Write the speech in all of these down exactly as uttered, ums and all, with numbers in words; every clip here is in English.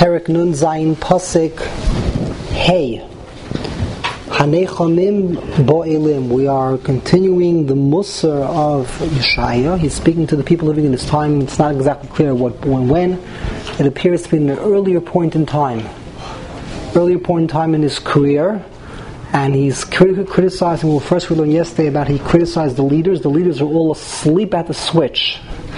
Perek Nun Zayin Pasik Hey. Hanechamim Bo'elim. We are continuing the Musar of Yeshaya. He's speaking to the people living in his time. It's not exactly clear what, when, when. It appears to be in an earlier point in time. Earlier point in time in his career. And he's crit- criticizing, well, first we learned yesterday about he criticized the leaders. The leaders are all asleep at the switch.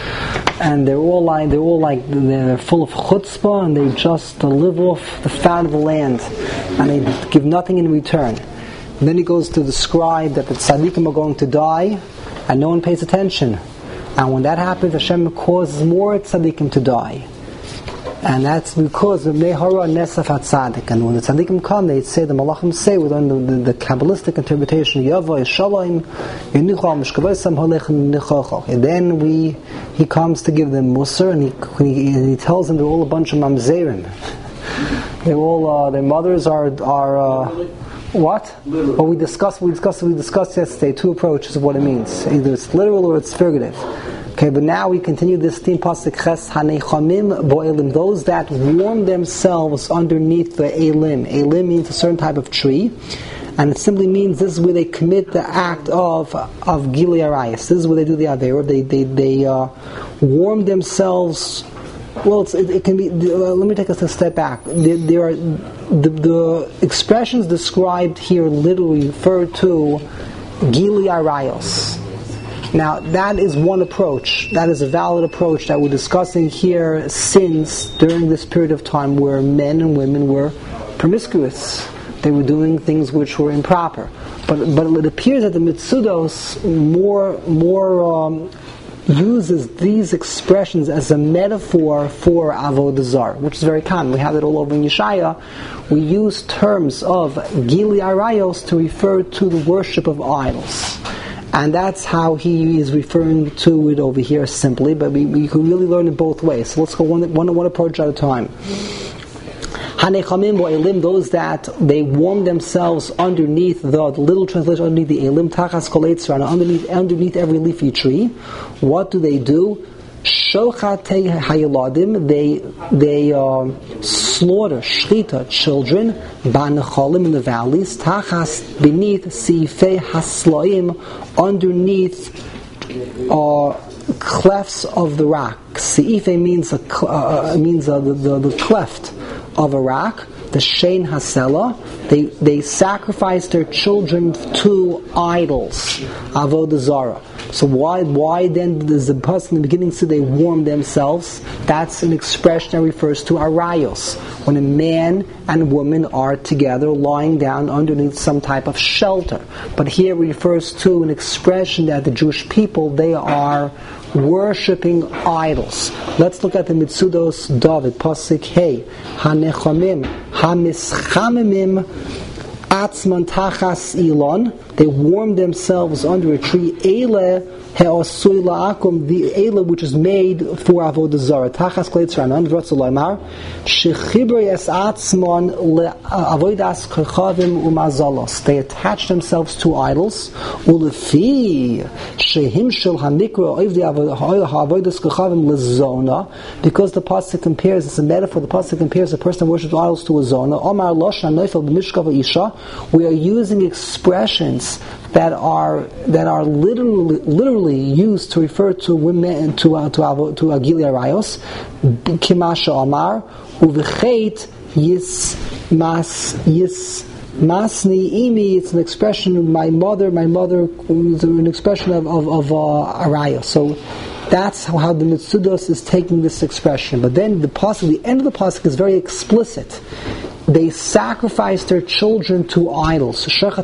And they're all like, they're all like, they're full of chutzpah, and they just live off the fat of the land. And they give nothing in return. And then he goes to describe that the tzaddikim are going to die, and no one pays attention. And when that happens, Hashem causes more tzaddikim to die. And that's because of Nehara Nesaf HaTzadik. And when the tzaddikim come, they say, the malachim say, within the, the, the Kabbalistic interpretation, Yavo Yeshalayim, Yenuchal Mishkavaysam Holech Nichochach. And then we, he comes to give them Musar, and he, he, he tells them they're all a bunch of Mamzerim. They're all, uh, their mothers are, are uh, what? Literal. Well, we discussed, we discussed, we discussed yesterday two approaches of what it means. Either it's literal or it's figurative. Okay, but now we continue this theme, pasuk ches, hanechamim bo'elim, those that warm themselves underneath the elim. Elim means a certain type of tree, and it simply means this is where they commit the act of of gilui arayos. This is where they do the avera. They they they uh, warm themselves. Well, it's, it, it can be. Uh, let me take us a step back. There, there are the, the expressions described here literally refer to gilui arayos. Now, that is one approach. That is a valid approach that we're discussing here since during this period of time where men and women were promiscuous. They were doing things which were improper. But but it appears that the Mitzudos more more um, uses these expressions as a metaphor for Avodah Zarah, which is very common. We have it all over in Yeshaya. We use terms of Gilui Arayos to refer to the worship of idols. And that's how he is referring to it over here simply, but we, we can really learn it both ways. So let's go one, one, one approach at a time. Hanechamim bo'elim, those that they warm themselves underneath the, the little translation, underneath the elim, tachas kol eitz rana, underneath, underneath every leafy tree. What do they do? Shochatei hayeladim, they they um, slaughter shchita children ba'nechalim in the valleys, tachas beneath seifei haslaim, underneath uh, clefts of the rock. Seifei means a uh, means uh, the, the the cleft of a rock. The shein hasela, they they sacrifice their children to idols, avodah zarah. So why why then does the person in the beginning say they warm themselves? That's an expression that refers to arayos, when a man and woman are together lying down underneath some type of shelter. But here it refers to an expression that the Jewish people, they are worshipping idols. Let's look at the Mitzudos David, pasuk hey, hanechamim, hamischamimim, atzman tachas ilon, they warm themselves under a tree, ele he'osui la'akum, the ele which is made for avodah zarah, tachas kleitz ranan, v'rotzu loymar, shechiber yes atzman le'avodas kochavim umazalos, they attach themselves to idols, ulefi shehim shel hanikra oiv the avodas kochavim lezona, because the pasuk compares, it's a metaphor, the pasuk compares a person who worships idols to a zona, omar loshan neifel b'mishkav isha, we are using expressions that are that are literally literally used to refer to women, to uh, to uh, to Gilui Arayos, kimasha amar uvechet yis mas yis masni imi. It's an expression of my mother. My mother is an expression of of, of uh, Arayos. So that's how, how the Mitzudos is taking this expression. But then the pasuk, the end of the pasuk is very explicit. They sacrificed their children to idols. This was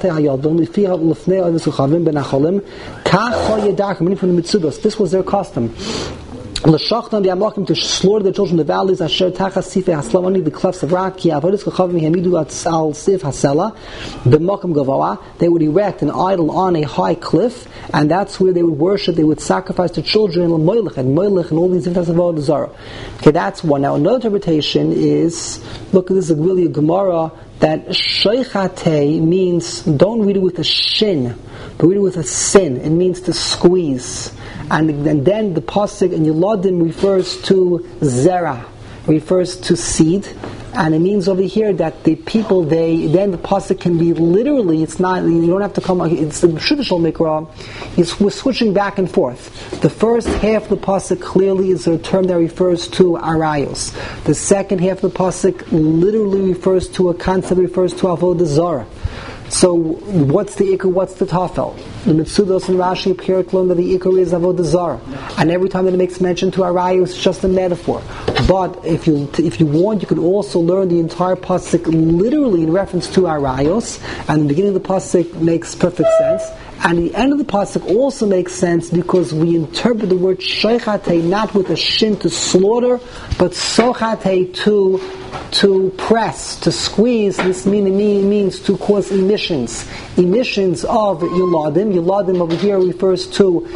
their custom. To slaughter the children in the valleys, asher tachas sifei haslamani, the clefts of rock, ki avodas kochavim hamidu al sif hasela, b'makom gavoa. They would erect an idol on a high cliff, and that's where they would worship. They would sacrifice their children in moilech and moilech and all these different types of avodah zarah. Okay, that's one. Now another interpretation is, look, this is really a Gemara, that sheichate means, don't read it with a shin, but read it with a sin. It means to squeeze. And, and then the pasuk in Yeladim refers to zera, refers to seed, And it means over here that the people, they then the pasuk can be literally, it's not, you don't have to come, it's the traditional mikra, it's, we're switching back and forth. The first half of the pasuk clearly is a term that refers to arayos. The second half of the pasuk literally refers to a concept that refers to avodah zarah. So, what's the ikar, what's the tafel? The Mitzudos and Rashi appear to learn that the ikar is avodah zarah, and every time that it makes mention to arayos, it's just a metaphor. But if you if you want, you can also learn the entire pasuk literally in reference to arayos, and the beginning of the pasuk makes perfect sense. And the end of the pasuk also makes sense because we interpret the word sheichate not with a shin to slaughter, but sochate to to press, to squeeze. This mean, mean, means to cause emissions. Emissions of yuladim. Yuladim over here refers to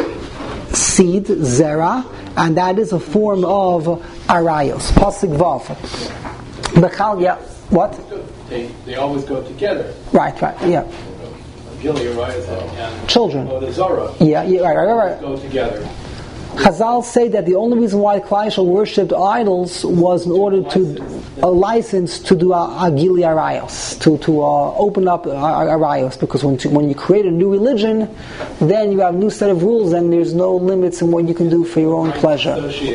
seed, zera, and that is a form of arayos. Pasuk vav. Bechal, yeah, what? They, they always go together. Right, right, yeah. Gilead, right? And Children. Oh, the Zara. Yeah, yeah, right, right, right. Go together. Chazal say that the only reason why Klal Yisrael worshipped idols was in order to a license to do a, a Gili Arayos, to to uh, open up Arayos, because when to, when you create a new religion, then you have a new set of rules, and there's no limits in what you can do for your own pleasure.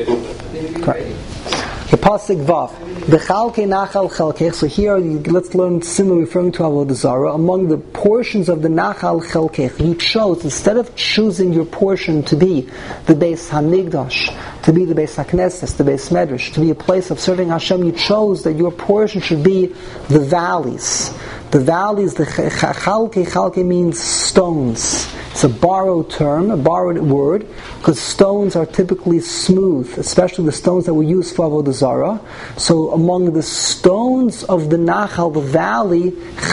Correct. The pasuk vav, b'chalkei nachal chelkech. So here, let's learn similar, referring to avodah zarah. Among the portions of the nachal chelkech, you chose, instead of choosing your portion to be the Beis Hamikdash, to be the Beis HaKnesses, the Beis Medrash, to be a place of serving Hashem, you chose that your portion should be the valleys. The valleys, the chalkei, chalkei means stones. It's a borrowed term, a borrowed word, because stones are typically smooth, especially the stones that were used for avodah zarah. So among the stones of the Nachal, the valley,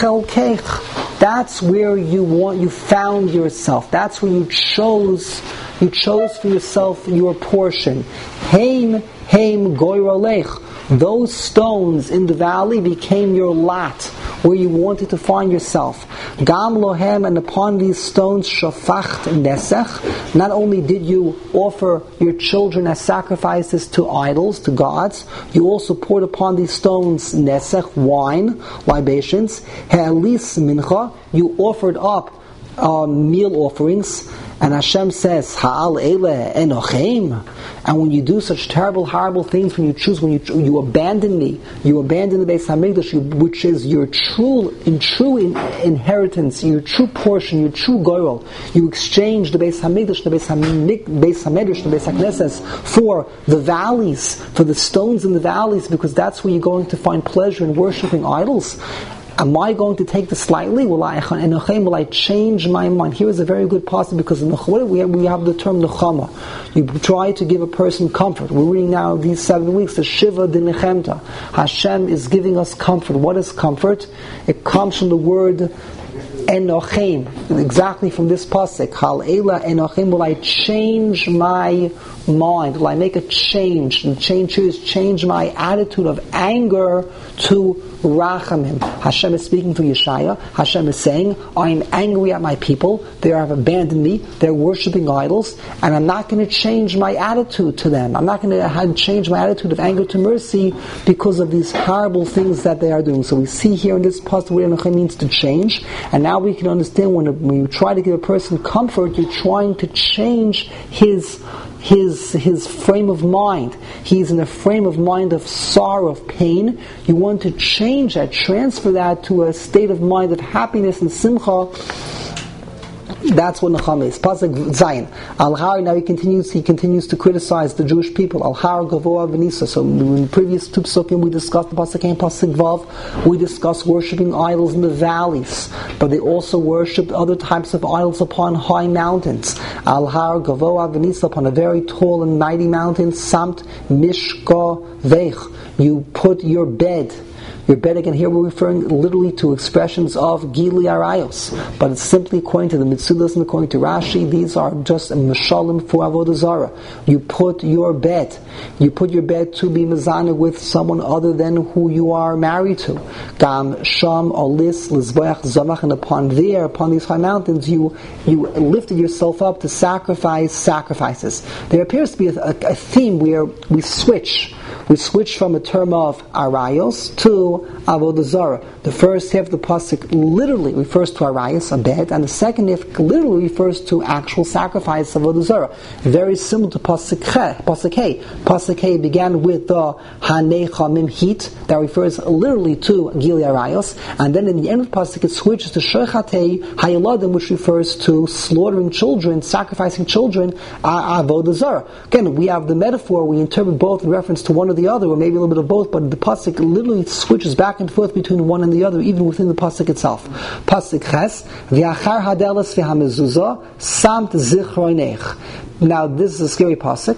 chelkech, that's where you want, you found yourself. That's where you chose, you chose for yourself your portion. Heim, heim, goyrolech. Those stones in the valley became your lot, where you wanted to find yourself. Gam lohem, and upon these stones shafacht nesech. Not only did you offer your children as sacrifices to idols, to gods, you also poured upon these stones nesech, wine, libations. He'elis mincha, you offered up uh, meal offerings. And Hashem says, Ha'al ele enochem. And when you do such terrible, horrible things, when you choose, when you you abandon me, you abandon the Beis Hamikdash, which is your true, in true in, inheritance, your true portion, your true goyal. You exchange the Beis Hamikdash, the Beis Hamikdash, Beis Hamedrash, the Beis HaKnesses for the valleys, for the stones in the valleys, because that's where you're going to find pleasure in worshiping idols. Am I going to take this lightly? Will I, will I change my mind? Here is a very good passage, because in the we have, we have the term nechama. You try to give a person comfort. We're reading now these seven weeks, the Shiva de Nechemta. Hashem is giving us comfort. What is comfort? It comes from the word enochem, exactly from this pasuk. Hal ela enochem, will I change my mind? Will I make a change? And change here is change my attitude of anger to rachamim. Hashem is speaking through Yeshaya. Hashem is saying, I am angry at my people. They have abandoned me. They're worshipping idols, and I'm not going to change my attitude to them. I'm not going to change my attitude of anger to mercy because of these horrible things that they are doing. So we see here in this passage what enochem means to change, and now we can understand when, when you try to give a person comfort, you're trying to change his his his frame of mind. He's in a frame of mind of sorrow, of pain. You want to change that, transfer that to a state of mind of happiness and simcha. That's what Nechama is. Pasuk Zayin. Al Har, now he continues he continues to criticize the Jewish people. Al Har Gavoa Venisa. So in the previous two psukim we discussed the Pasuk and Pasuk Vav. We discussed worshipping idols in the valleys, but they also worshipped other types of idols upon high mountains. Al Har Gavoa Venisa, upon a very tall and mighty mountain. Samt Mishka Veich. You put your bed. Your bed, again, here we're referring literally to expressions of Gili Arayos, but it's simply according to the Mitzudas and according to Rashi, these are just a Meshalim for Avodah Zarah. You put your bed, you put your bed to be Mezana with someone other than who you are married to. Gam, Sham, Olis, Lizbeach, Zamach, and upon there, upon these high mountains, you you lifted yourself up to sacrifice sacrifices. There appears to be a, a, a theme where we switch. We switched from a term of arayos to avodah zarah. The first half of the pasuk literally refers to arayos, a bed, and the second half literally refers to actual sacrifice of avodah zarah. Very similar to pasuk He. Pasuk He. Pasuk He began with the hanei chamim heat that refers literally to gili arayos, and then in the end of the pasuk it switches to shechatei hayaladim, which refers to slaughtering children, sacrificing children, avodah zarah. Again, we have the metaphor. We interpret both in reference to one or the other, or maybe a little bit of both, but the pasuk literally switches back and forth between one and the other, even within the pasuk itself. Pasuk Ches, v'achar hadelas v'hamezuzah samt zichronech. Now, this is a scary pasuk.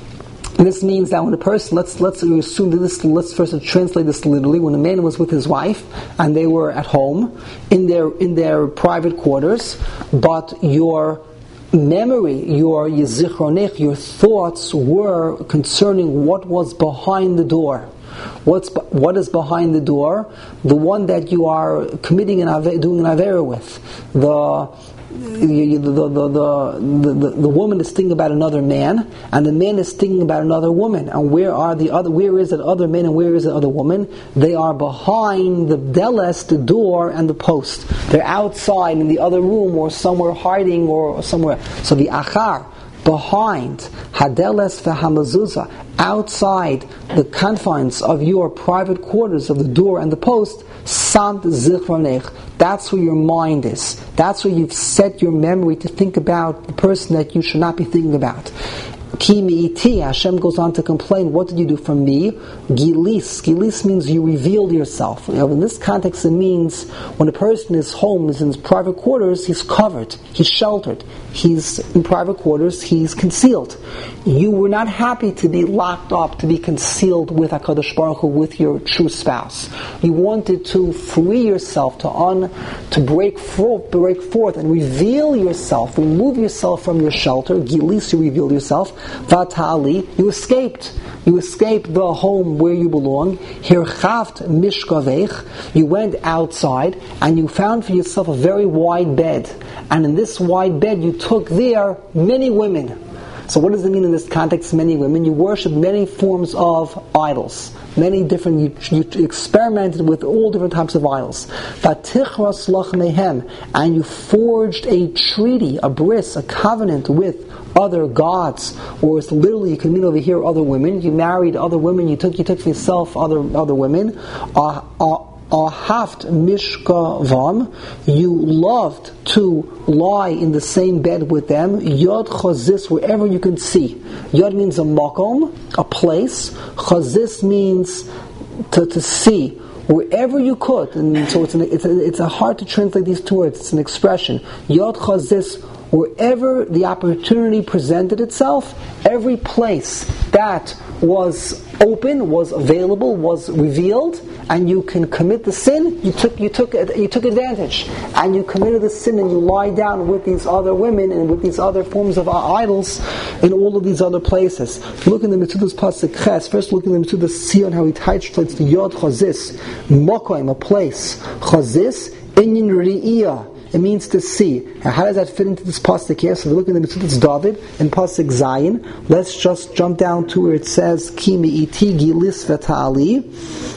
This means that when a person, let's let's assume that this, let's first translate this literally. When a man was with his wife and they were at home in their in their private quarters, but your memory, your yizichronech, your thoughts were concerning what was behind the door. What's what is behind the door? The one that you are committing an ave, doing an avera with. The The, the, the, the, the, the woman is thinking about another man, and the man is thinking about another woman. And where are the other? Where is that other man, and where is the other woman? They are behind the deles, the door, and the post. They're outside in the other room, or somewhere hiding, or somewhere. So the achar, behind, hadeles v'hamazuzah, outside the confines of your private quarters, of the door and the post, samt zichronech. That's where your mind is. That's where you've set your memory to think about the person that you should not be thinking about. Ki mi'iti, Hashem goes on to complain, what did you do for me? Gilis. Gilis means you revealed yourself. You know, in this context it means when a person is home, is in his private quarters, he's covered, he's sheltered. He's in private quarters, he's concealed. You were not happy to be locked up, to be concealed with HaKadosh Baruch Hu, with your true spouse. You wanted to free yourself, to un, to break forth, break forth and reveal yourself, remove yourself from your shelter. Gilis, you revealed yourself. Vatali, you escaped. You escaped the home where you belong. Hirchaft mishkavech, you went outside and you found for yourself a very wide bed. And in this wide bed you took there many women. So what does it mean in this context, many women? You worship many forms of idols. Many different, you, you experimented with all different types of idols. Vatichras lach mehem, and you forged a treaty, a bris, a covenant with other gods, or it's literally, you can mean over here other women. You married other women. You took you took for yourself other other women. Uh, uh, Ahaft mishkavam, you loved to lie in the same bed with them. Yod chazis, wherever you can see. Yod means a makom, a place. Chazis means to, to see. Wherever you could, and so it's an, it's a, it's a hard to translate these two words. It's an expression. Yod chazis, wherever the opportunity presented itself, every place that was open, was available, was revealed, and you can commit the sin, you took you took you took advantage, and you committed the sin, and you lie down with these other women and with these other forms of idols in all of these other places. Look in the Metzudas pasuk Ches. First, look in the Metzudas Sion, how he translates the Yod Chazis, Mokoim, a place. Chazis, Inyan Ri'iyah. It means to see. Now, how does that fit into this pasuk here? So we look in the Metzudas David in pasuk Zayin. Let's just jump down to where it says Ki mi'iti gilis v'tali.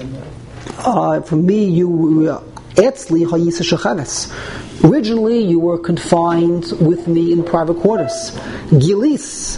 Uh, for me, you etzli hayisa shecheves. Originally, you were confined with me in private quarters. Gilis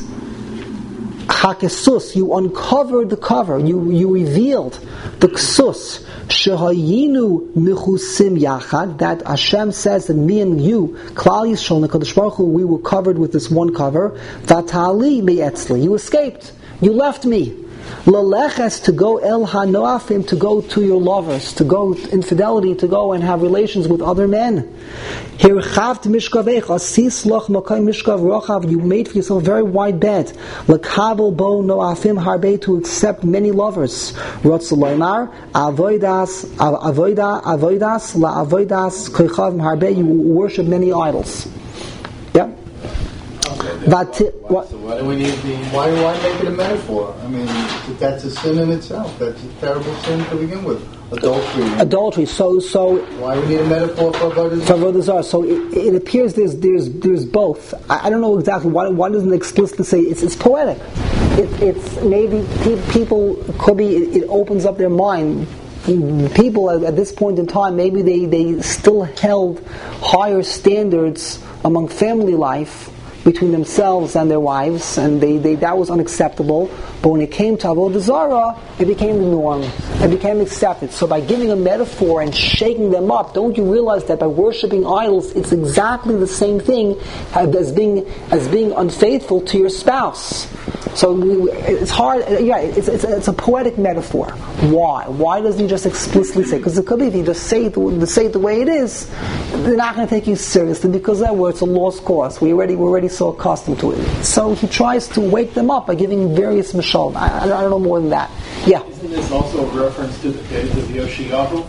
hakesus, you uncovered the cover. You you revealed the ksus. Shehayinu michusim yachad, that Hashem says that me and you, Klal Yisrael, HaKadosh Baruch Hu, we were covered with this one cover. Vatali me'etzli, you escaped, you left me. Laleches, to go el hanoafim, to go to your lovers, to go infidelity, to go and have relations with other men. Hirchavt mishkavech, asis loch makai mishkav rochav, you made for yourself a very wide bed. Lekabel bo noafim harbe, to accept many lovers. Rotzaloimar avoidas avoida avoidas la avoidas koichavim harbe, you worship many idols. Yeah. Okay. But what? So why do we need the? Why why make it a metaphor? I mean, that's a sin in itself. That's a terrible sin to begin with. Adultery. Adultery. So so. Why do we need a metaphor for avodah For avodah zarah. So it, it appears there's there's there's both. I, I don't know exactly why why doesn't it explicitly say it's it's poetic. It, it's maybe pe- people could be. It, it opens up their mind. People at, at this point in time, maybe they, they still held higher standards among family life between themselves and their wives, and they, they that was unacceptable. But when it came to avodah zarah, it became the norm. It became accepted. So by giving a metaphor and shaking them up, don't you realize that by worshiping idols, it's exactly the same thing as being as being unfaithful to your spouse. So we, it's hard. Yeah, it's, it's it's a poetic metaphor. Why? Why doesn't he just explicitly say? Because it could be if you just say it, the, say it the way it is, they're not going to take you seriously because that word it's a lost cause. We already we're already so accustomed to it. So he tries to wake them up by giving various mashal. I, I don't know more than that. Yeah. Isn't this also a reference to the days of Yoshiyahu?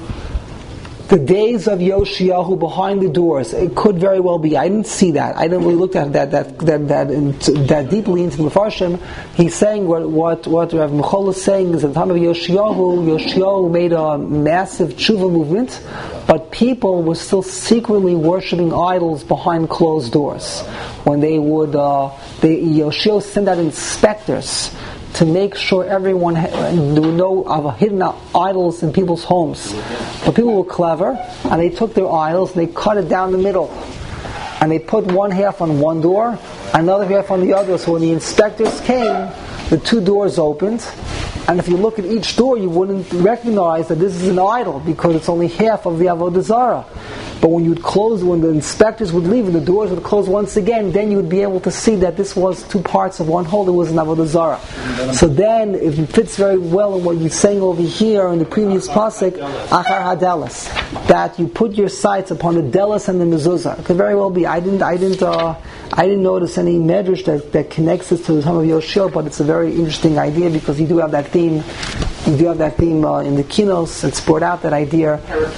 The days of Yoshiyahu behind the doors. It could very well be. I didn't see that. I didn't really look at that that that that, into, that deeply into the Mefarshim. He's saying what what what Rav Michal is saying is at the time of Yoshiyahu, Yoshiyahu made a massive tshuva movement, but people were still secretly worshiping idols behind closed doors. When they would, uh, they, Yoshiyahu sent out inspectors to make sure everyone ha- there were no of hidden idols in people's homes. But people were clever, and they took their idols and they cut it down the middle, and they put one half on one door, another half on the other. So when the inspectors came, the two doors opened, and if you look at each door, you wouldn't recognize that this is an idol because it's only half of the avodah zarah. But when you would close, when the inspectors would leave and the doors would close once again, then you would be able to see that this was two parts of one whole. It was an avodah zarah. So then, if it fits very well in what you're saying over here in the previous pasuk, achar hadelas, that you put your sights upon the delas and the mezuzah. It could very well be. I didn't, I didn't, uh, I didn't notice any medrash that, that connects this to the time of Yoshio, but it's a very interesting idea because you do have that theme. You do have that theme uh, in the kinos. It's brought out that idea.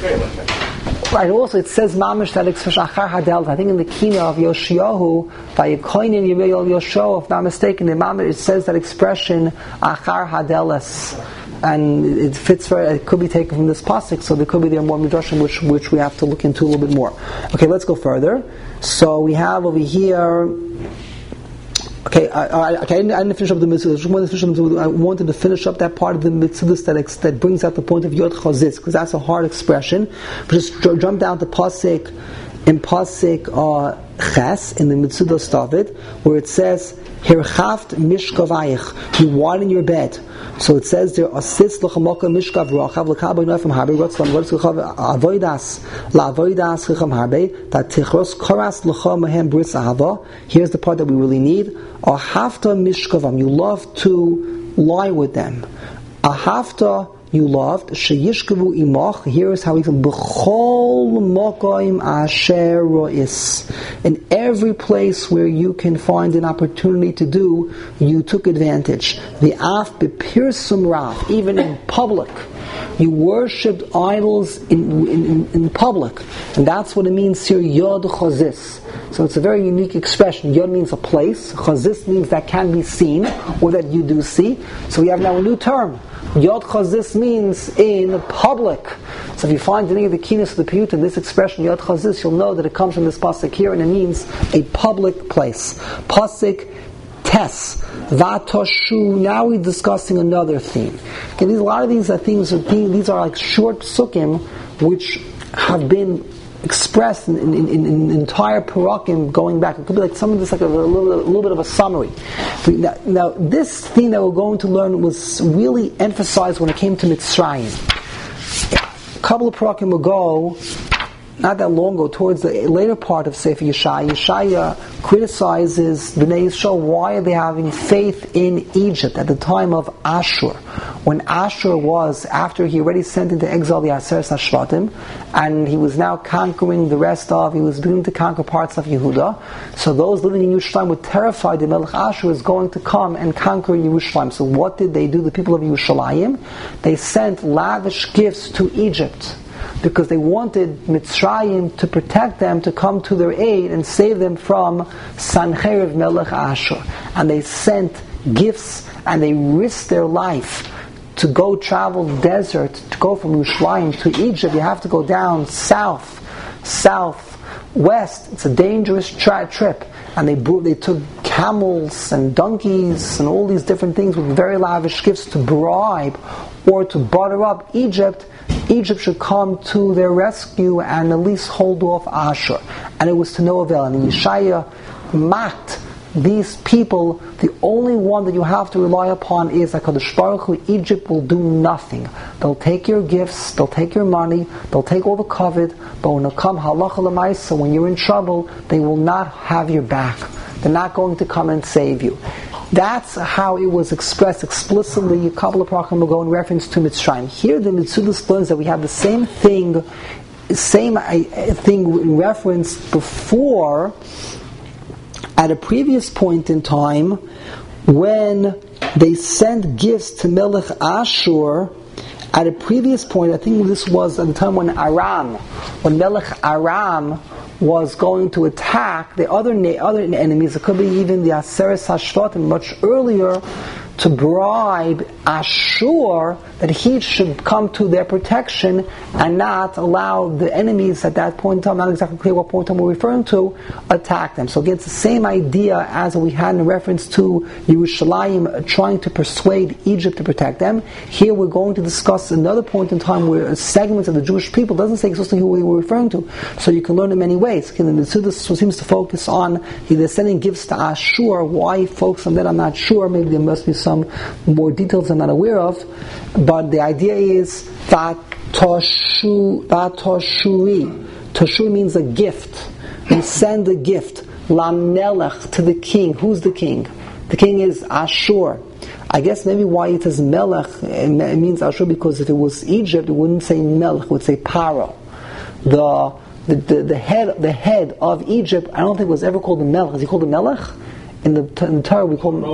Right. Also, it says mamish that expression achar hadelt. I think in the kina of Yoshiyahu, by Yekoinin Yemeyol Yoshua, if not mistaken, in mamish it says that expression achar hadeles, and it fits very. It could be taken from this pasuk, so there could be there more midrashim which which we have to look into a little bit more. Okay, let's go further. So we have over here. Okay, I, I, okay, I didn't, I didn't finish up the mitzvah. I, just wanted to finish up, I wanted to finich up that part of the mitzvah that, that brings out the point of Yod Chazis, because that's a hard expression. But just jump down to Pasik, in Pasik uh, Ches, in the mitzvah Stavit, where it says, Hirchaft mishkavayich, you widen your bed. So it says there, Asis l'chamoka mishkav rochav l'kabay noifam harbe, rotz lam rotz l'chav avoidas, la'avoidas l'cham harbe, that tichros koras l'cham mahem bris ahava. Here's the part that we really need. Ahafta mishkavam, you love to lie with them. Ahafta, you loved. Sheyishkavu imach. Here is how he said, B'chol mokoim asher ro'is. In every place where you can find an opportunity to do, you took advantage. The af bepirsum raf, even in public. You worshipped idols in, in, in public. And that's what it means here, Yod Chazis. So it's a very unique expression. Yod means a place. Chazis means that can be seen, or that you do see. So we have now a new term. Yod Chazis means in public. So if you find any of the keenness of the Piyut in this expression, Yod Chazis, you'll know that it comes from this pasuk here, and it means a public place. Pasuk Tes, Vatoshu. Now we're discussing another theme. Okay, these, a lot of these are themes. Are themes these are like short psukim, which have been expressed in, in, in, in entire parakim going back. It could be like some of this, like a, a, little, a little bit of a summary. Now, now, this theme that we're going to learn was really emphasized when it came to Mitzrayim. A couple of parakim ago, not that long ago, towards the later part of Sefer Yeshaya, Yeshaya criticizes Bnei Yisrael. Why are they having faith in Egypt at the time of Ashur? When Ashur was, after he already sent into exile the Aseret HaShvatim, and he was now conquering the rest of, he was beginning to conquer parts of Yehuda. So those living in Yerushalayim were terrified that Melech Ashur is going to come and conquer Yerushalayim. So what did they do, the people of Yerushalayim? They sent lavish gifts to Egypt. because they wanted Mitzrayim to protect them, to come to their aid and save them from Sancheriv Melech Ashur. And they sent gifts and they risked their life to go travel the desert, to go from Yerushalayim to Egypt. You have to go down south, south, west. It's a dangerous tra- trip. And they brought, they took camels and donkeys and all these different things with very lavish gifts to bribe or to butter up Egypt. Egypt should come to their rescue and at least hold off Ashur. And it was to no avail. And Yeshaya mocked these people. The only one that you have to rely upon is HaKadosh Baruch Hu. Egypt will do nothing. They'll take your gifts, they'll take your money, they'll take all the covet, but when it come halacha l'maisa, when you're in trouble, they will not have your back. They're not going to come and save you. That's how it was expressed explicitly a couple of paragraph ago in reference to Mitzrayim. Here the Metzudas learns that we have the same thing, same thing in reference before, at a previous point in time, when they sent gifts to Melech Ashur. At a previous point, I think this was at the time when Aram, when Melech Aram was going to attack the other other enemies. It could be even the Aseres Hashvatim much earlier, to bribe Ashur that he should come to their protection and not allow the enemies at that point in time, not exactly clear what point in time we're referring to, attack them. So again, it's the same idea as we had in reference to Yerushalayim trying to persuade Egypt to protect them. Here we're going to discuss another point in time where a segment of the Jewish people doesn't say explicitly who we were referring to. So you can learn in many ways. Okay, the Metzudas seems to focus on, they're sending gifts to Ashur. Why focus on that, I'm not sure. Maybe there must be some more details I'm not aware of, but the idea is that Toshu, that Toshuri. Toshuri means a gift. You send a gift, La Melech, to the king. Who's the king? The king is Ashur. I guess maybe why it says Melech, it means Ashur, because if it was Egypt, it wouldn't say Melech, it would say Paro. The, the, the, the head the head of Egypt, I don't think was ever called the Melech. Is he called the Melech? In the, in the Torah we call him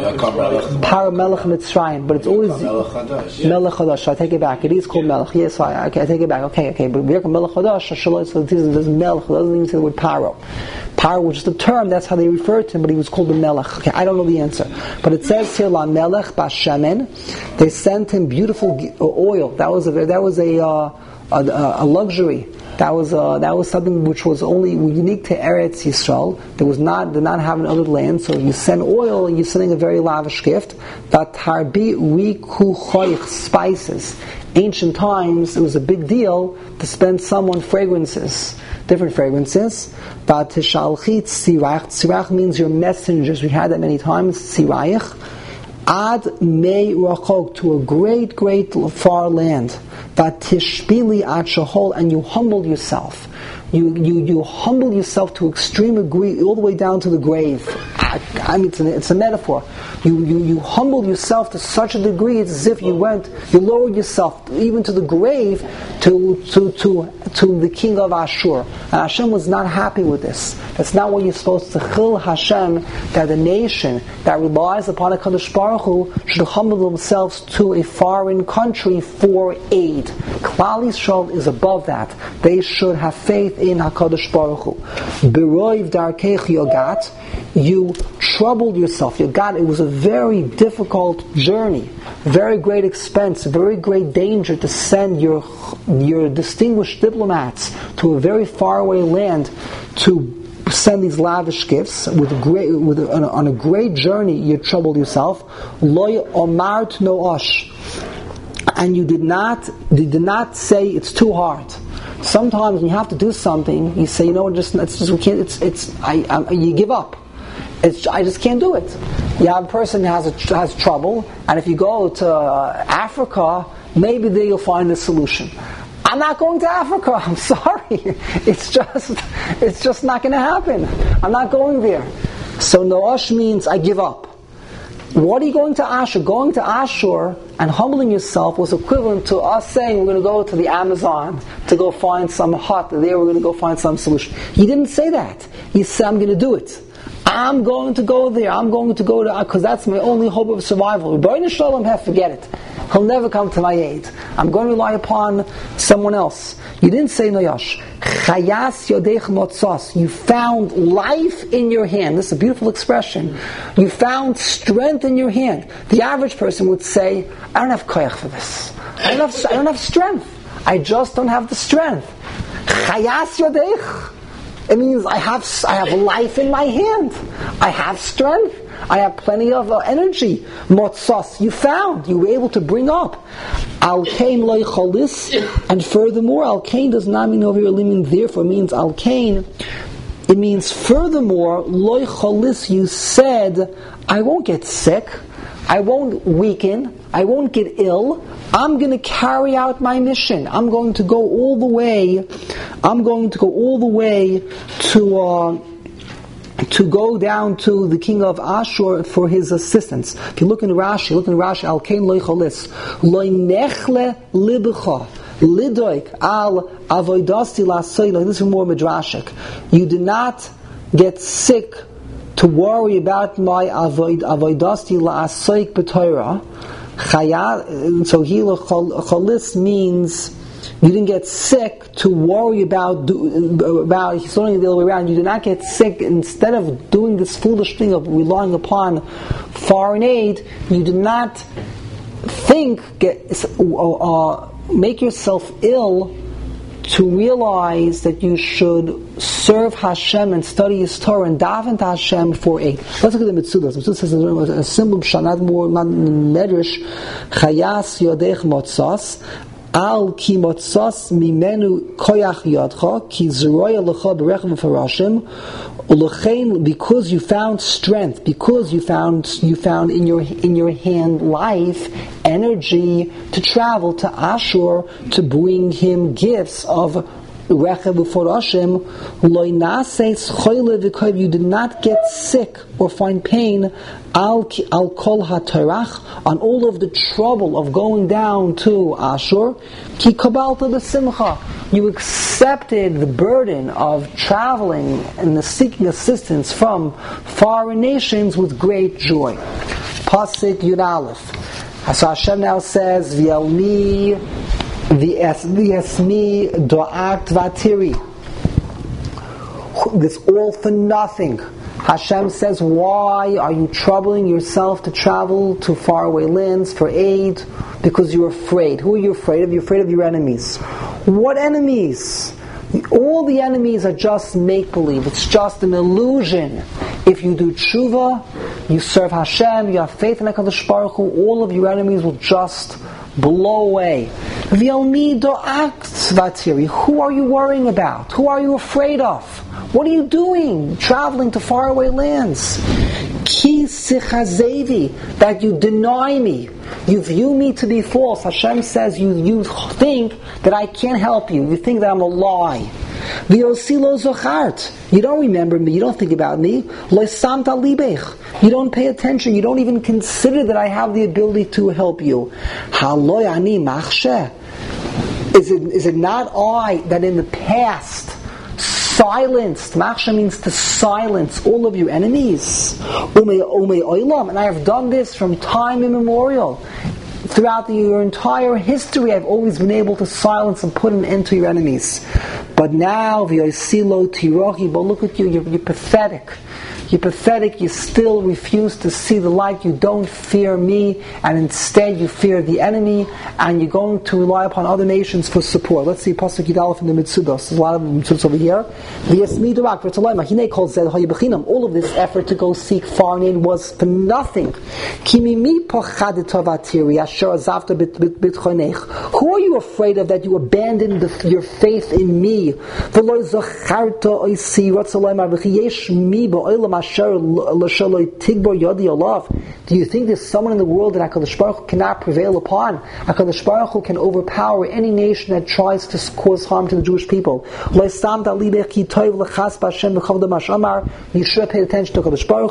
Para Melech Mitzrayim, but it's always Melech Chadash. I take it back. It is called Melech. Yes, I, okay, I take it back. Okay, okay. But we Melech Chadash, it doesn't Melech. It doesn't even say the word Paro. Paro was just a term. That's how they referred to him. But he was called the Melech. Okay, I don't know the answer. But it says here La Melech Bashemen. They sent him beautiful oil. That was a that was a uh, a, a luxury. That was uh, that was something which was only unique to Eretz Yisrael. There was not did not have in other lands. So you send oil, and you're sending a very lavish gift. That tarbi riku choich, spices. Ancient times, it was a big deal to spend someone fragrances, different fragrances. But tishalchit sirach. Sirach means your messengers. We had that many times. Sirach. Ad mei rachok, to a great, great far land. That tishbili ad shahol, and you humble yourself. You, you you humble yourself to extreme degree, all the way down to the grave. I, I mean, it's a, it's a metaphor. You, you you humble yourself to such a degree, it's as if you went, you lowered yourself even to the grave, to to to to the king of Ashur. And Hashem was not happy with this. That's not what you're supposed to chil Hashem, that the nation that relies upon a HaKadosh Baruch Hu should humble themselves to a foreign country for aid. Klal Yisrael is above that. They should have faith in HaKadosh Baruch Hu. Beroiv darkeich yogat, you troubled yourself. Yogat, it was a very difficult journey, very great expense, very great danger to send your your distinguished diplomats to a very faraway land to send these lavish gifts with a great, with a, on, a, on a great journey. You troubled yourself. Loy omart noash, and you did not, you did not say it's too hard. Sometimes when you have to do something, you say, you know what, just it's just we can't. It's it's I, I you give up. It's I just can't do it. You have a person who has a, has trouble, and if you go to uh, Africa, maybe there you'll find a solution. I'm not going to Africa. I'm sorry. It's just, it's just not going to happen. I'm not going there. So Noash means I give up. What are you going to Ashur? Going to Ashur and humbling yourself was equivalent to us saying we're going to go to the Amazon to go find some hut. There we're going to go find some solution. He didn't say that. He said, I'm going to do it. I'm going to go there. I'm going to go to, because that's my only hope of survival. B'nai Shalom, have forget it. He'll never come to my aid. I'm going to rely upon someone else. You didn't say Noyash. Chayas yodech motzos. You found life in your hand. This is a beautiful expression. You found strength in your hand. The average person would say, I don't have koyach for this. I don't have, I don't have strength. I just don't have the strength. Chayas yodech. It means I have I have life in my hand. I have strength. I have plenty of uh, energy. Motzos, you found, you were able to bring up. Al-kain loy cholis, and furthermore, al-kain does not mean over here, mean therefore, means al-kain. It means furthermore, loy cholis, you said, I won't get sick. I won't weaken. I won't get ill. I'm going to carry out my mission. I'm going to go all the way. I'm going to go all the way to uh, to go down to the king of Ashur for his assistance. If you look in Rashi, look in Rashi. Al kain loy cholis, loy nechle libecha. Lidoik al avoidasti lasoy. This is more midrashic. You did not get sick to worry about my avoid avoidasti la'asoik b'Torah. Chaya. So he cholis means you didn't get sick to worry about about. He's learning the other way around. You did not get sick instead of doing this foolish thing of relying upon foreign aid. You did not think get uh, make yourself ill to realize that you should serve Hashem and study His Torah and daven to Hashem for aid. Let's look at the Mitzudas. The Mitzudas says a simple pshat, not more, not medrash. Chayas yodech motzas al ki motzas mimenu koyach yadcha ki zeroya lecha berechem v'farashim ulechein, because you found strength, because you found you found in your in your hand life, energy to travel to Ashur to bring him gifts of Rechev u'forashim. Lo naseis choyle v'koyv. You did not get sick or find pain al al kol hatarach, on all of the trouble of going down to Ashur. Ki kabalta b'simcha. You accepted the burden of traveling and the seeking assistance from foreign nations with great joy. Pasuk Yud Aleph. So Hashem now says, V'yalmi v'esmi do'at vatiri. This all for nothing. Hashem says, why are you troubling yourself to travel to faraway lands for aid? Because you're afraid. Who are you afraid of? You're afraid of your enemies. What enemies? All the enemies are just make-believe. It's just an illusion. If you do tshuva, you serve Hashem, you have faith in HaKadosh Baruch Hu, all of your enemies will just blow away. Who are you worrying about? Who are you afraid of? What are you doing? Traveling to faraway lands. Ki sichazevi, that you deny me. You view me to be false. Hashem says you, you think that I can't help you. You think that I'm a lie. V'yosilo zochart. You don't remember me. You don't think about me. Le'samta libech. You don't pay attention. You don't even consider that I have the ability to help you. Haloy ani machshe. Is it is it not I that in the past silenced? Machshe means to silence all of your enemies. Umei umei oilam, and I have done this from time immemorial. Throughout the, your entire history, I've always been able to silence and put an end to your enemies. But now, v'yosilo tirohi, but look at you, you're, you're pathetic. You're pathetic, you still refuse to see the light, you don't fear me, and instead you fear the enemy, and you're going to rely upon other nations for support. Let's see Pasuk Yud Aleph in the Mitzudos. There's a lot of Mitzudos over here. All of this effort to go seek foreign aid was for nothing. Who are you afraid of that you abandoned the, your faith in me? Do you think there's someone in the world that HaKadosh Baruch Hu cannot prevail upon? HaKadosh Baruch Hu can overpower any nation that tries to cause harm to the Jewish people. You should have paid attention to HaKadosh Baruch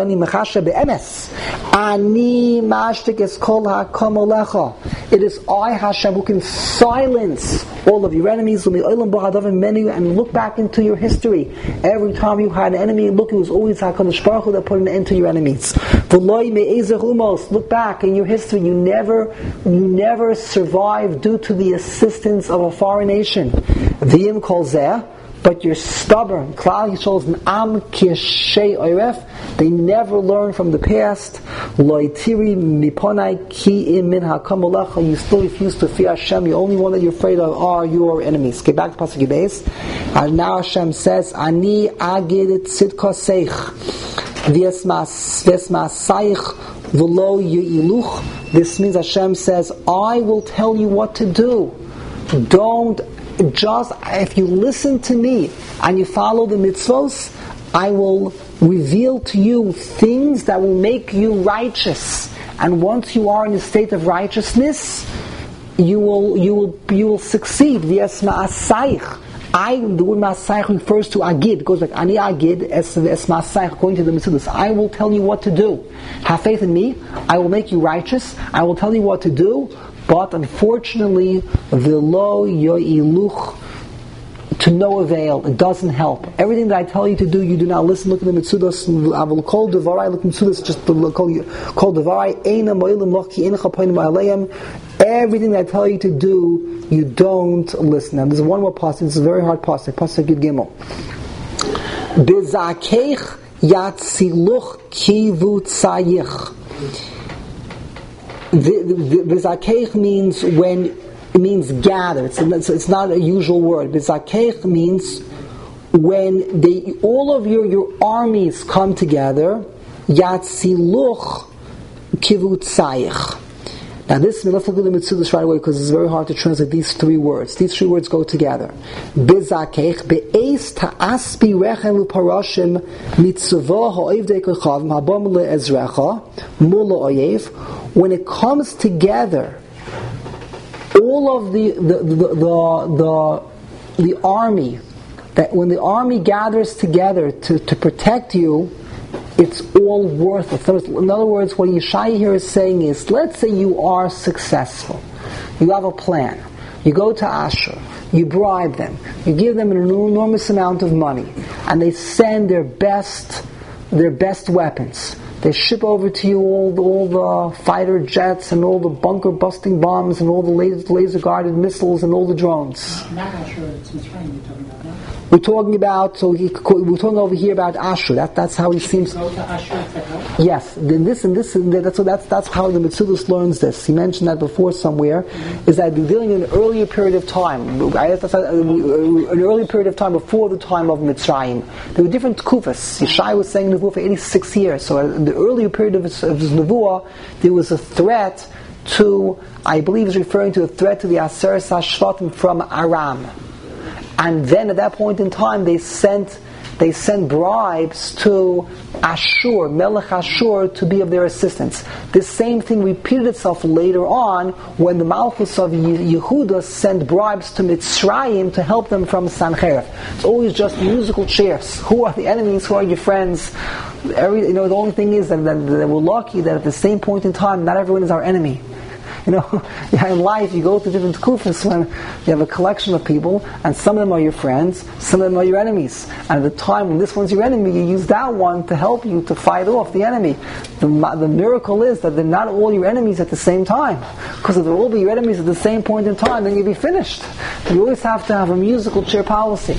Hu. It is I, Hashem, who can silence all of your enemies, and look back into your history. Every time you had an enemy, look, it was always it's HaKadosh Baruch Hu that put an end to your enemies. Look back in your history, you never, you never survived due to the assistance of a foreign nation. V'im kol zeh, but you're stubborn. Klal Yisrael is an am k'yeshei oiref. They never learn from the past. Lo itiri miponai ki im min hakam alecha. You still refuse to fear Hashem. The only one that you're afraid of are your enemies. Get back to Pasuk Yibes. And now Hashem says, Ani agid tzidka seich v'esmasaich v'lo yiluch. This means Hashem says, I will tell you what to do. Don't just, if you listen to me and you follow the mitzvos, I will reveal to you things that will make you righteous. And once you are in a state of righteousness, you will you will you will succeed. Yes, ma'asayich. I the word ma'asayich refers to agid. It goes like ani agid es es ma'asayich according to the mitzvahs. I will tell you what to do. Have faith in me. I will make you righteous. I will tell you what to do. But unfortunately, v'lo yo'iluch, to no avail. It doesn't help. Everything that I tell you to do, you do not listen. Look at the Mitzudas. I will call Devarai. Look at Mitzudas. Just call call Devarai. Eina mo'ilim loch ki eina chapoinim aleim. Everything that I tell you to do, you don't listen. Now, there's one more pasuk. This is a very hard pasuk. Pasuk Yud Gimel. Bezakeich yatziluch kivutzayich. Bizakeich means when, it means gather. It's, it's not a usual word. Bizakeich means when they, all of your, your armies come together. Yatziluch kivutzayich. Now this, let's look at the Mitzudas right away because it's very hard to translate these three words. These three words go together. Bizakeich be'ez ta'aspi rechem u'parashim mitzvah ha'oivdei kechavim habam le'ezrecha mula oyev. When it comes together, all of the the the the, the, the army, that when the army gathers together to, to protect you, it's all worth it. In other words, what Yeshaya here is saying is, let's say you are successful. You have a plan. You go to Ashur. You bribe them. You give them an enormous amount of money. And they send their best, their best weapons. They ship over to you all the, all the fighter jets and all the bunker-busting bombs and all the laser, laser-guarded missiles and all the drones. Not Ashur, it's Mitzrayim you're talking about, no? We're talking about, so he, we're talking over here about Ashur. That, that's how he seems. Go to Ashur for help? Yes. Then this and this and that's so that's that's how the Mitzudas learns this. He mentioned that before somewhere. Mm-hmm. Is that they're dealing in an earlier period of time, an earlier period of time before the time of Mitzrayim. There were different kufas. Yeshai was saying Nevuah for eighty-six years. So in the earlier period of his, of his Nevuah, there was a threat to, I believe, is referring to a threat to the Aseres HaShvatim from Aram. And then at that point in time, they sent they sent bribes to Ashur, Melech Ashur, to be of their assistance. This same thing repeated itself later on when the Malchus of Yehuda sent bribes to Mitzrayim to help them from Sancherif. It's always just musical chairs. Who are the enemies? Who are your friends? Every, you know, the only thing is that, that, that we're lucky that at the same point in time, not everyone is our enemy. You know, yeah, in life you go to different kufas when you have a collection of people, and some of them are your friends, some of them are your enemies. And at the time when this one's your enemy, you use that one to help you to fight off the enemy. The, the miracle is that they're not all your enemies at the same time. Because if they'll all be your enemies at the same point in time, then you'll be finished. You always have to have a musical chair policy.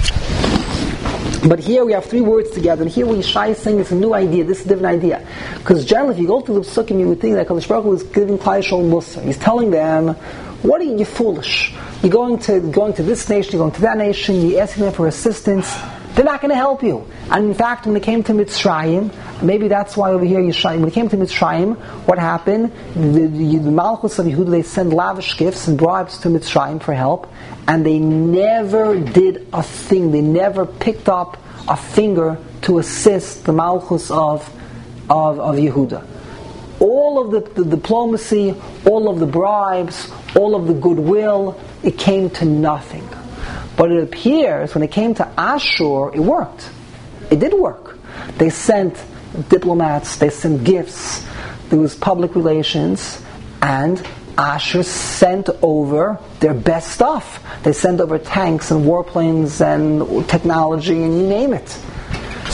But here we have three words together, and here what Yeshai is saying is a new idea. This is a different idea. Because generally, if you go to the Psukim, you would think that Kadosh Baruch Hu is giving Klal Yisrael Musa. He's telling them, what are you, you're foolish. You're going to going to this nation, you're going to that nation, you're asking them for assistance. They're not going to help you. And in fact, when it came to Mitzrayim, maybe that's why over here Yeshai, when it came to Mitzrayim, what happened? The, the, the Malchus of Yehuda, they send lavish gifts and bribes to Mitzrayim for help, and they never did a thing. They never picked up a finger to assist the Malchus of, of, of Yehuda. All of the, the diplomacy, all of the bribes, all of the goodwill, it came to nothing. But it appears when it came to Ashur, it worked. It did work. They sent diplomats, they sent gifts, there was public relations, and Ashur sent over their best stuff. They sent over tanks and warplanes and technology and you name it.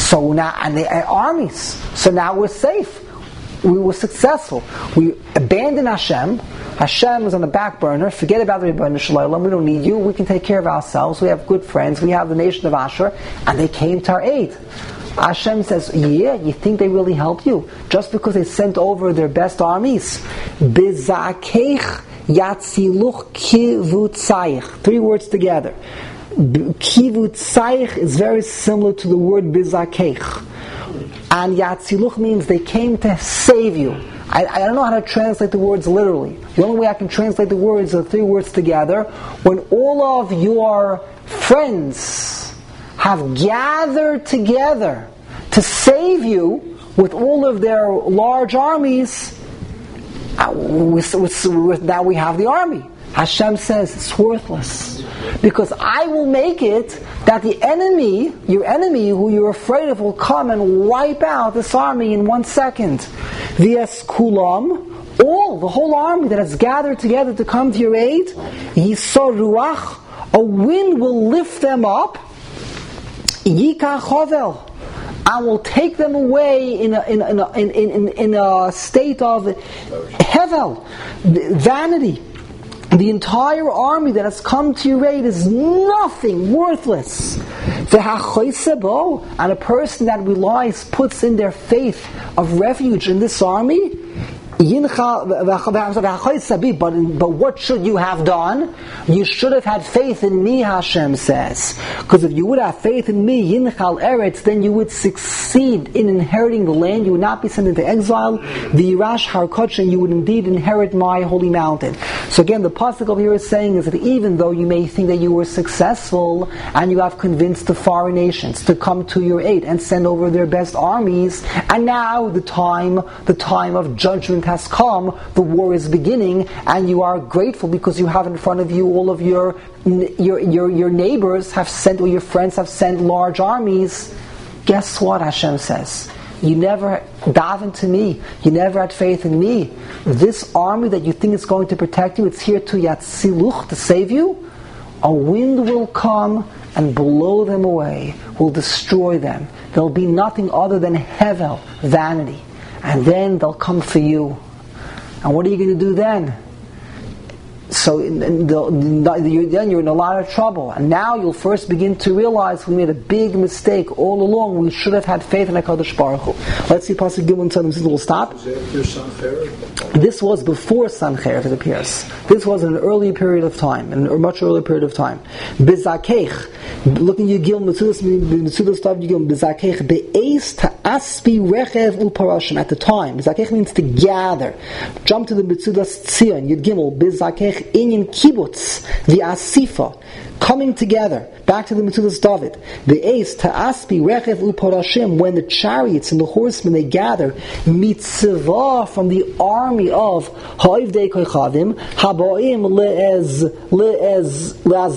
So now, and they had armies. So now we're safe. We were successful. We abandoned Hashem. Hashem is on the back burner. Forget about the Rebbeinu Shalom. We don't need you. We can take care of ourselves. We have good friends. We have the nation of Asher. And they came to our aid. Hashem says, yeah, you think they really helped you? Just because they sent over their best armies. Bizakeich yatziluch kivutzaich. Three words together. Kivutzaich is very similar to the word bizakeich. And Yatziluch means they came to save you. I, I don't know how to translate the words literally. The only way I can translate the words are three words together. When all of your friends have gathered together to save you with all of their large armies, uh, we, we, we, now we have the army. Hashem says it's worthless. Because I will make it that the enemy, your enemy who you're afraid of, will come and wipe out this army in one second. V'es kulam, all, the whole army that has gathered together to come to your aid, yisor ruach, a wind will lift them up, yikach chovel, and will take them away in a, in, in, a, in, in, in a state of hevel, vanity. The entire army that has come to your aid is nothing, worthless. And a person that relies, puts in their faith of refuge in this army, but, but what should you have done? You should have had faith in me, Hashem says. Because if you would have faith in me, Yinchal Eretz, then you would succeed in inheriting the land. You would not be sent into exile. The Yirash Har Kodesh, and you would indeed inherit my holy mountain. So again, the pasuk over here is saying is that even though you may think that you were successful and you have convinced the foreign nations to come to your aid and send over their best armies, and now the time, the time of judgment has come, the war is beginning, and you are grateful because you have in front of you all of your your your, your neighbors have sent, or your friends have sent large armies. Guess what Hashem says? You never davened to me. You never had faith in me. This army that you think is going to protect you, it's here to yatziluch, to save you. A wind will come and blow them away, will destroy them. There'll be nothing other than hevel, vanity. And then they'll come for you. And what are you going to do then? So in, in the, the, you, then you're in a lot of trouble. And now you'll first begin to realize we made a big mistake all along. We should have had faith in HaKadosh Baruch Hu. Let's see Pasuk Gimel and Tzadim. We'll stop. This was before Sancheir, it appears. This was in an early period of time, in a much earlier period of time. Bizakeich. Looking at Gimel, Mitzudas Tav Gimel, Bizakeich, Be'ez ta'aspi rechev u'parashim. At the time, Bizakeich means to gather. Jump to the Mitzudas Tzion, Yud Gimel, Bizakeich Inyan Kibbutz, the Asifa, coming together. Back to the Mitzudas David. The Ace, Ta'aspi, Rechev, Uparashim, when the chariots and the horsemen, they gather, Mitzvah from the army of Ha'ivdei Koichavim, Haboim le'ez, le'ez,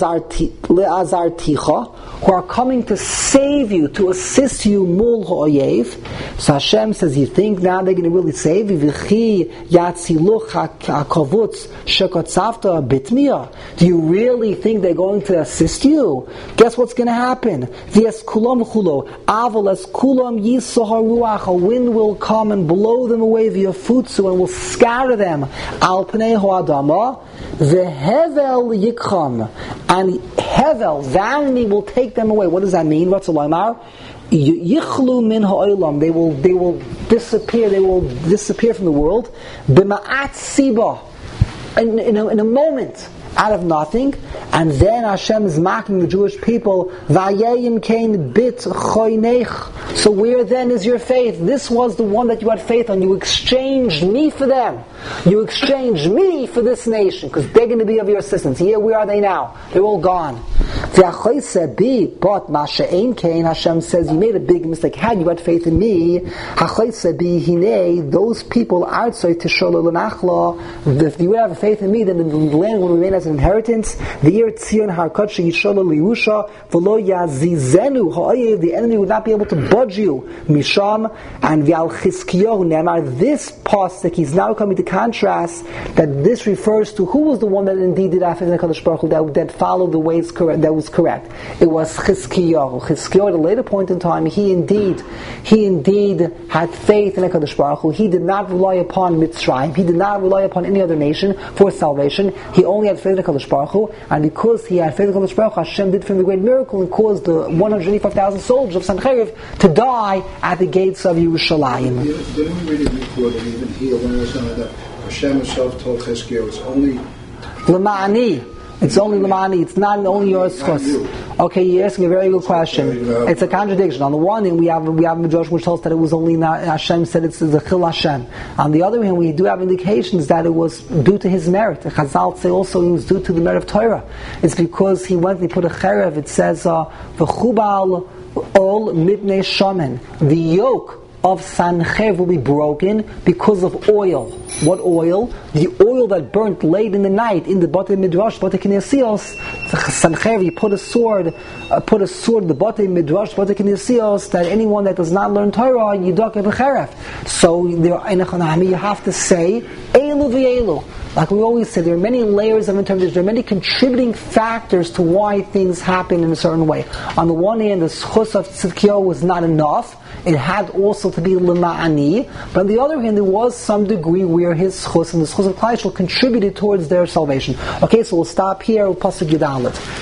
le'azarticha, who are coming to save you, to assist you, Mul Ha'oyev. So Hashem says, you think now they're going to really save you? V'chi yatziluch ha'kavutz shekotzavta bitmiyah. Do you really think they're going to assist you? Guess what's going to happen? V'es kulam chulo, aval es kulam yisahar ruach, a wind will come and blow them away via futsu and will scatter them. Al pnei ha'adama, v'hevel yikcham, and hevel, vanity, will take them away. What does that mean? What's a lamar? Yichlu min ha'olam, they will they will disappear. They will disappear from the world. B'ma'at siba, in, in, a, in a moment, out of nothing. And then Hashem is mocking the Jewish people. Vayayim kain bit choynech. So where then is your faith? This was the one that you had faith on. You exchanged me for them. You exchanged me for this nation because they're going to be of your assistance. Here, where are they now? They're all gone. But Masha'ain Kain, Hashem says, you made a big mistake. Had you had faith in me, those people outside Tishola, if you would have faith in me, then the land would remain as an inheritance. The year Tzion Harkotcha Yishola Liusha, V'lo Yazizenu Ha'oyev, the enemy would not be able to budge you. Misham and V'al Chizkiyahu Nemar. This pasuk, he's now coming to contrast that this refers to who was the one that indeed did have faith in HaKadosh Baruch Hu, that, that followed the ways correct, that was was correct. It was Chizkiyahu. Chizkiyahu, at a later point in time, he indeed, he indeed had faith in HaKadosh Baruch Hu. He did not rely upon Mitzrayim. He did not rely upon any other nation for salvation. He only had faith in HaKadosh Baruch Hu, and because he had faith in HaKadosh Baruch Hu, Hashem did for him the great miracle and caused the one hundred eighty-five thousand soldiers of Sancheriv to die at the gates of Yerushalayim. Didn't we read it before that even he awareness on that Hashem himself told Chizkiyahu it's only L'ma'ani. It's only L'ma'ani. It's not only your schus. Okay, you're asking a very good question. It's a contradiction. On the one hand, we have we have a Midrash which tells us that it was only not, Hashem said it's the Chil Hashem. On the other hand, we do have indications that it was due to his merit. The Chazal say also it was due to the merit of Torah. It's because he went and he put a cherev. It says v'chubal ol mibnei shaman. The yoke of Sanchev will be broken because of oil. What oil? The oil that burnt late in the night in the Batei Midrash, Batei Kinesios. Sanchev, he put a sword, uh, put a sword in the Batei Midrash, Batei Kinesios, that anyone that does not learn Torah, Yidok Ebecheref. So there, in Echanami, you have to say, Eilu v'Eilu. Like we always say, there are many layers of interpretation. There are many contributing factors to why things happen in a certain way. On the one hand, the schus of Tzidkiyahu was not enough. It had also to be l'ma'ani. But on the other hand, there was some degree where his schus and the schus of Klai Yisrael contributed towards their salvation. Okay, so we'll stop here. We'll pasuk Yud Aleph.